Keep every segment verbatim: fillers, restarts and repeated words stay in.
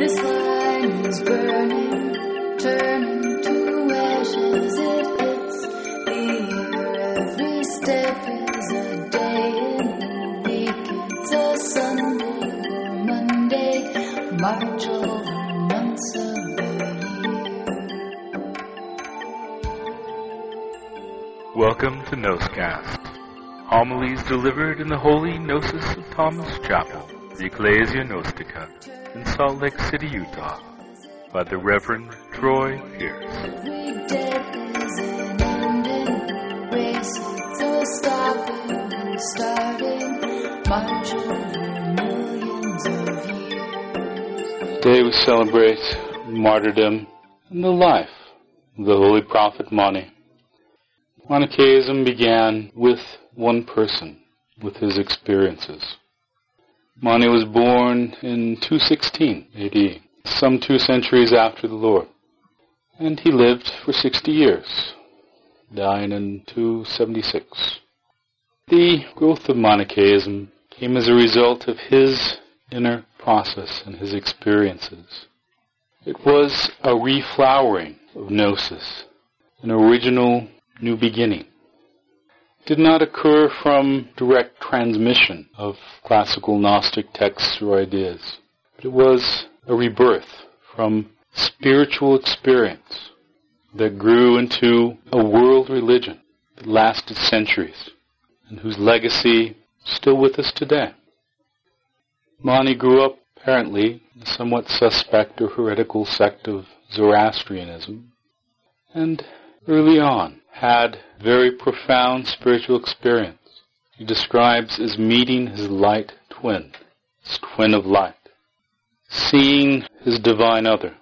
This line is burning, turning to ashes. It hits the air. Every step is a day in the week. It's a Sunday or Monday, march over months of the year. Welcome to Noscast. Homilies delivered in the Holy Gnosis of Thomas Chapel, the Ecclesia Gnostica, in Salt Lake City, Utah, by the Reverend Troy Pierce. Every death is an ending race. It's a stopping and starting, march over millions of years. Today we celebrate martyrdom and the life of the Holy Prophet Mani. Manichaeism began with one person, with his experiences. Mani was born in two sixteen A D, some two centuries after the Lord, and he lived for sixty years, dying in two seventy-six. The growth of Manichaeism came as a result of his inner process and his experiences. It was a reflowering of Gnosis, an original new beginning. It did not occur from direct transmission of classical Gnostic texts or ideas, but it was a rebirth from spiritual experience that grew into a world religion that lasted centuries and whose legacy is still with us today. Mani grew up apparently in a somewhat suspect or heretical sect of Zoroastrianism, and early on had very profound spiritual experience. He describes as meeting his light twin, his twin of light, seeing his divine other.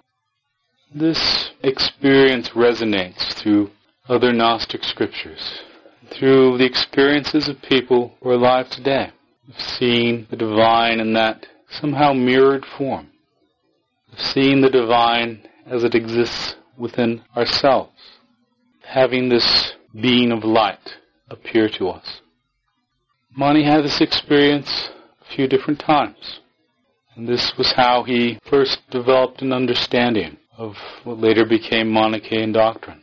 This experience resonates through other Gnostic scriptures, through the experiences of people who are alive today, of seeing the divine in that somehow mirrored form, of seeing the divine as it exists within ourselves, having this being of light appear to us. Mani had this experience a few different times, and this was how he first developed an understanding of what later became Manichaean doctrine.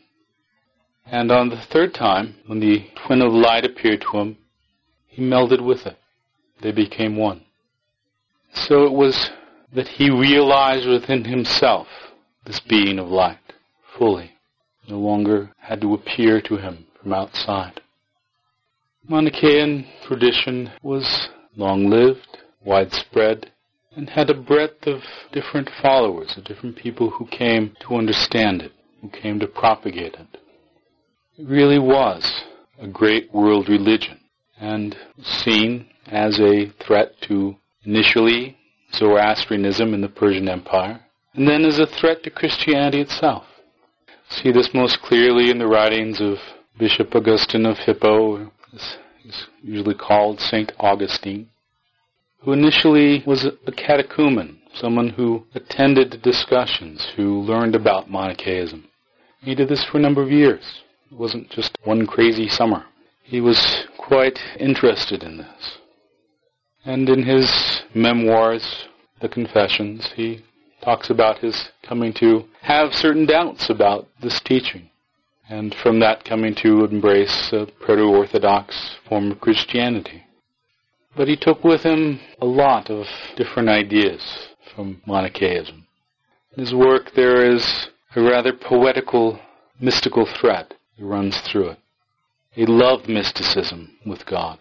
And on the third time, when the twin of light appeared to him, he melded with it. They became one. So it was that he realized within himself this being of light fully. No longer had to appear to him from outside. Manichaean tradition was long-lived, widespread, and had a breadth of different followers, of different people who came to understand it, who came to propagate it. It really was a great world religion, and seen as a threat to initially Zoroastrianism in the Persian Empire, and then as a threat to Christianity itself. See this most clearly in the writings of Bishop Augustine of Hippo, as he's usually called Saint Augustine, who initially was a catechumen, someone who attended discussions, who learned about Manichaeism. He did this for a number of years. It wasn't just one crazy summer. He was quite interested in this. And in his memoirs, The Confessions, he talks about his coming to have certain doubts about this teaching, and from that coming to embrace a proto-Orthodox form of Christianity. But he took with him a lot of different ideas from Manichaeism. In his work there is a rather poetical, mystical thread that runs through it. He loved mysticism with God.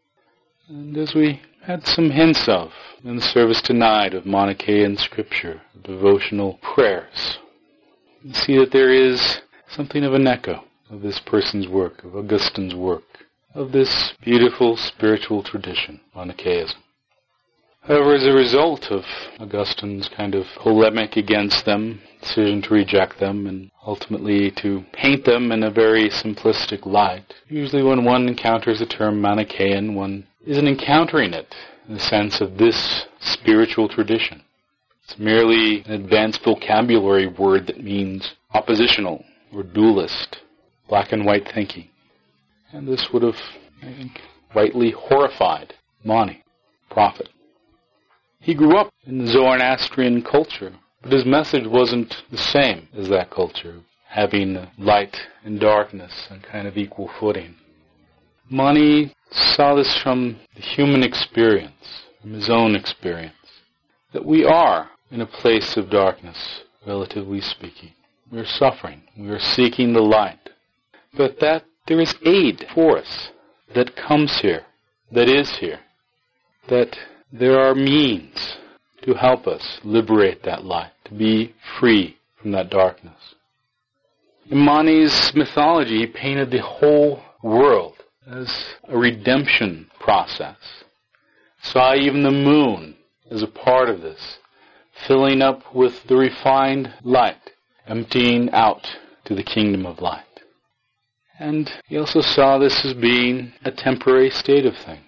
And as we had some hints of in the service tonight of Manichaean scripture, devotional prayers, you see that there is something of an echo of this person's work, of Augustine's work, of this beautiful spiritual tradition, Manichaeism. However, as a result of Augustine's kind of polemic against them, decision to reject them, and ultimately to paint them in a very simplistic light, usually when one encounters the term Manichaean, one isn't encountering it in the sense of this spiritual tradition. It's merely an advanced vocabulary word that means oppositional or dualist, black and white thinking. And this would have, I think, rightly horrified Mani, prophet. He grew up in the Zoroastrian culture, But his message wasn't the same as that culture, having light and darkness on kind of equal footing. Mani saw this from the human experience, from his own experience, that we are in a place of darkness, relatively speaking. We are suffering. We are seeking the light. But that there is aid for us that comes here, that is here, that there are means to help us liberate that light, to be free from that darkness. In Mani's mythology, he painted the whole world as a redemption process. Saw even the moon as a part of this, filling up with the refined light, emptying out to the kingdom of light. And he also saw this as being a temporary state of things.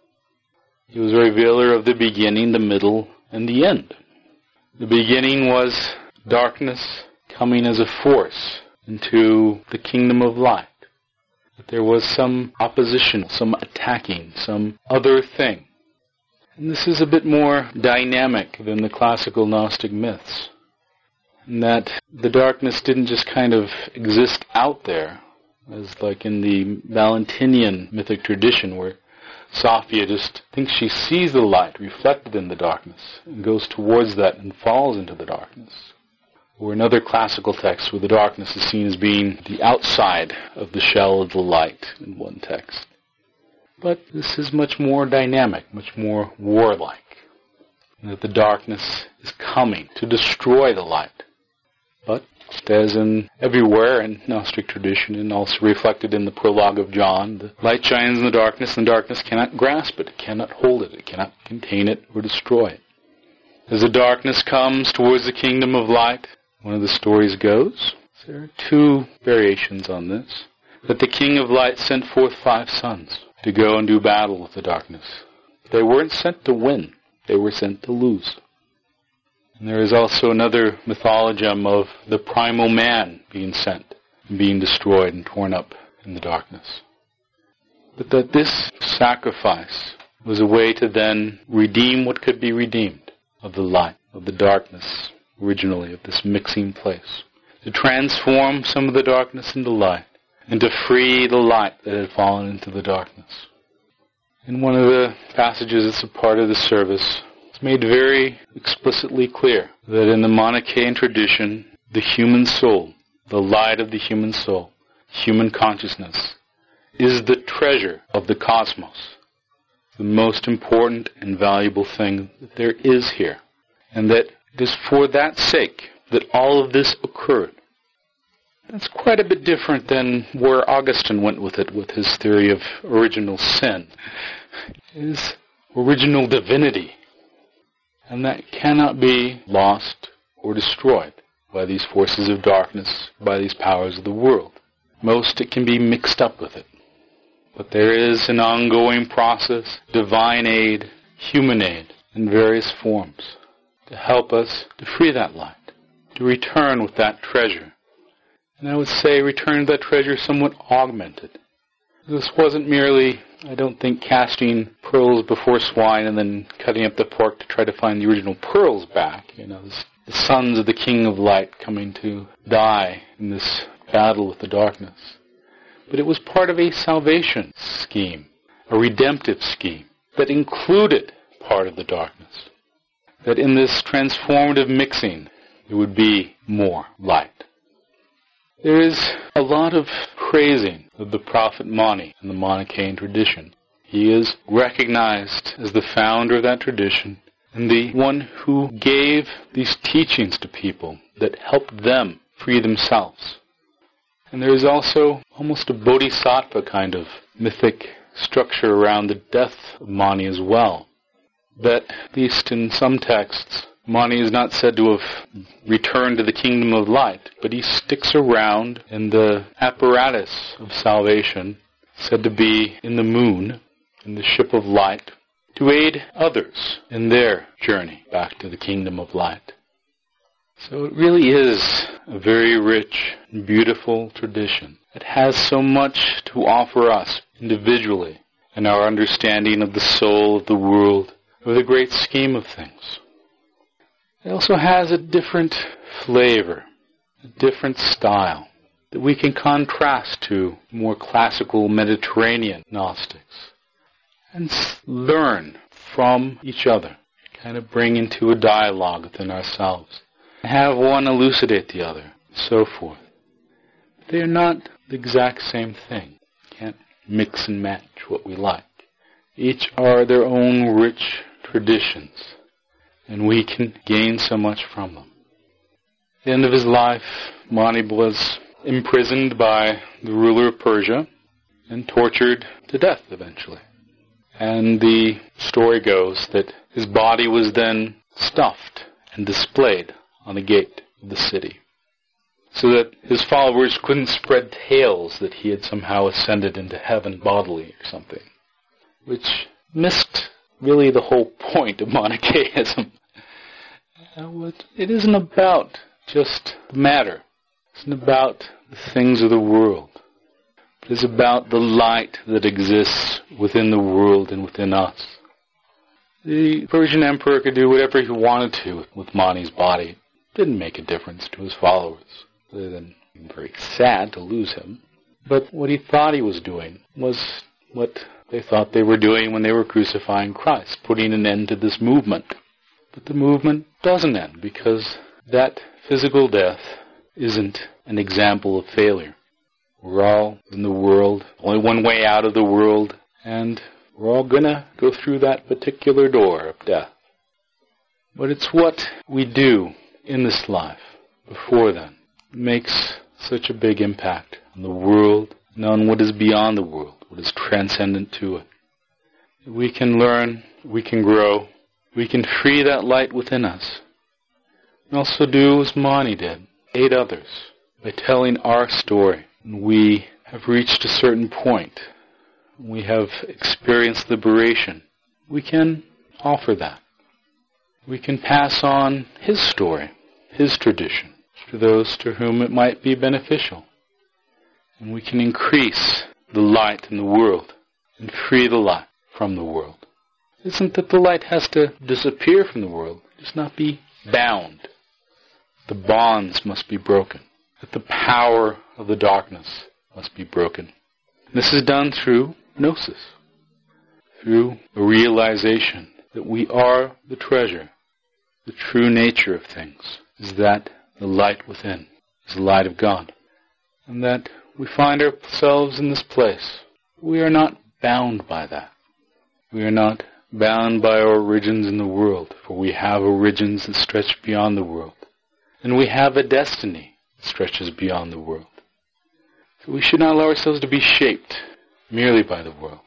He was a revealer of the beginning, the middle, and the end. The beginning was darkness coming as a force into the kingdom of light. That there was some opposition, some attacking, some other thing. And this is a bit more dynamic than the classical Gnostic myths. And that the darkness didn't just kind of exist out there, as like in the Valentinian mythic tradition where Sophia just thinks she sees the light reflected in the darkness and goes towards that and falls into the darkness. Or in other classical texts where the darkness is seen as being the outside of the shell of the light in one text. But this is much more dynamic, much more warlike. And that the darkness is coming to destroy the light. But, as in everywhere in Gnostic tradition, and also reflected in the prologue of John, the light shines in the darkness, and the darkness cannot grasp it, it cannot hold it, it cannot contain it or destroy it. As the darkness comes towards the kingdom of light, one of the stories goes, there are two variations on this, that the king of light sent forth five sons to go and do battle with the darkness. They weren't sent to win, they were sent to lose. And there is also another mythologem of the primal man being sent and being destroyed and torn up in the darkness. But that this sacrifice was a way to then redeem what could be redeemed of the light, of the darkness, originally, of this mixing place. To transform some of the darkness into light, and to free the light that had fallen into the darkness. In one of the passages that's a part of the service, it's made very explicitly clear that in the Manichaean tradition, the human soul, the light of the human soul, human consciousness, is the treasure of the cosmos, the most important and valuable thing that there is here, and that it is for that sake that all of this occurred. That's quite a bit different than where Augustine went with it, with his theory of original sin. It is original divinity. And that cannot be lost or destroyed by these forces of darkness, by these powers of the world. Most it can be mixed up with it. But there is an ongoing process, divine aid, human aid, in various forms, to help us to free that light, to return with that treasure. And I would say return to that treasure somewhat augmented. This wasn't merely, I don't think, casting pearls before swine and then cutting up the pork to try to find the original pearls back. You know, the sons of the King of Light coming to die in this battle with the darkness. But it was part of a salvation scheme, a redemptive scheme, that included part of the darkness. That in this transformative mixing, there would be more light. There is a lot of praising of the prophet Mani in the Manichaean tradition. He is recognized as the founder of that tradition and the one who gave these teachings to people that helped them free themselves. And there is also almost a bodhisattva kind of mythic structure around the death of Mani as well. That, at least in some texts, Mani is not said to have returned to the kingdom of light, but he sticks around in the apparatus of salvation, said to be in the moon, in the ship of light, to aid others in their journey back to the kingdom of light. So it really is a very rich and beautiful tradition. It has so much to offer us individually in our understanding of the soul of the world, of the great scheme of things. it also has a different flavor, a different style that we can contrast to more classical Mediterranean Gnostics and learn from each other, kind of bring into a dialogue within ourselves, have one elucidate the other, so forth. They are not the exact same thing. Can't mix and match what we like. Each are their own rich traditions, and we can gain so much from them. At the end of his life, Mani was imprisoned by the ruler of Persia and tortured to death eventually. And the story goes that his body was then stuffed and displayed on the gate of the city, so that his followers couldn't spread tales that he had somehow ascended into heaven bodily or something, which missed really the whole point of Manichaeism. It isn't about just the matter. It isn't about the things of the world. It is about the light that exists within the world and within us. The Persian emperor could do whatever he wanted to with Mani's body. It didn't make a difference to his followers, other than being very sad to lose him. But what he thought he was doing was what they thought they were doing when they were crucifying Christ, putting an end to this movement. But the movement doesn't end, because that physical death isn't an example of failure. We're all in the world, only one way out of the world, and we're all going to go through that particular door of death. But it's what we do in this life before then that makes such a big impact on the world and on what is beyond the world, what is transcendent to it. We can learn, we can grow, we can free that light within us. And also do as Mani did, aid others by telling our story. When we have reached a certain point, we have experienced liberation, we can offer that. We can pass on his story, his tradition, to those to whom it might be beneficial. And we can increase the light in the world and free the light from the world. It isn't that the light has to disappear from the world, it does not be bound. The bonds must be broken. That the power of the darkness must be broken. This is done through gnosis, through a realization that we are the treasure. The true nature of things is that the light within is the light of God, and that we find ourselves in this place. We are not bound by that. We are not bound by our origins in the world, for we have origins that stretch beyond the world, and we have a destiny that stretches beyond the world. So we should not allow ourselves to be shaped merely by the world.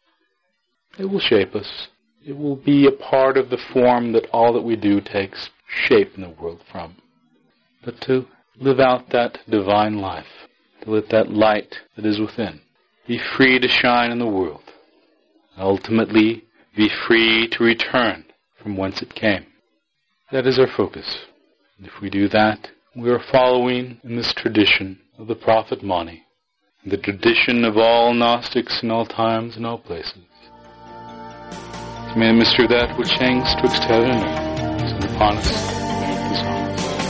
It will shape us. It will be a part of the form that all that we do takes shape in the world from. But to live out that divine life, to let that light that is within be free to shine in the world, ultimately be free to return from whence it came. That is our focus. And if we do that, we are following in this tradition of the prophet Mani, the tradition of all Gnostics in all times and all places. May the mystery of that which hangs twixt heaven and earth descend upon us beneath this heart.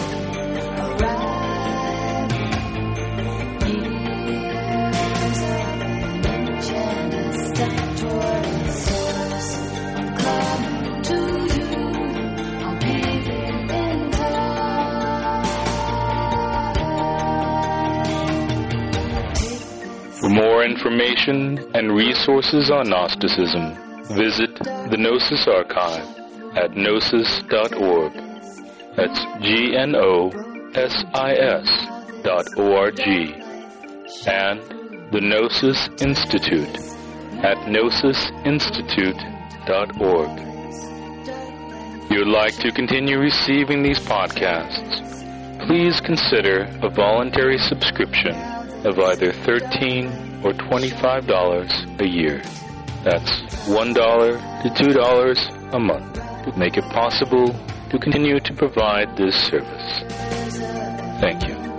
For more information and resources on Gnosticism, visit the Gnosis Archive at gnosis dot org. That's G N O S I S dot O R G. And the Gnosis Institute at gnosis institute dot org. If you would like to continue receiving these podcasts, please consider a voluntary subscription of either thirteen dollars or twenty-five dollars a year. That's one dollar to two dollars a month to make it possible to continue to provide this service. Thank you.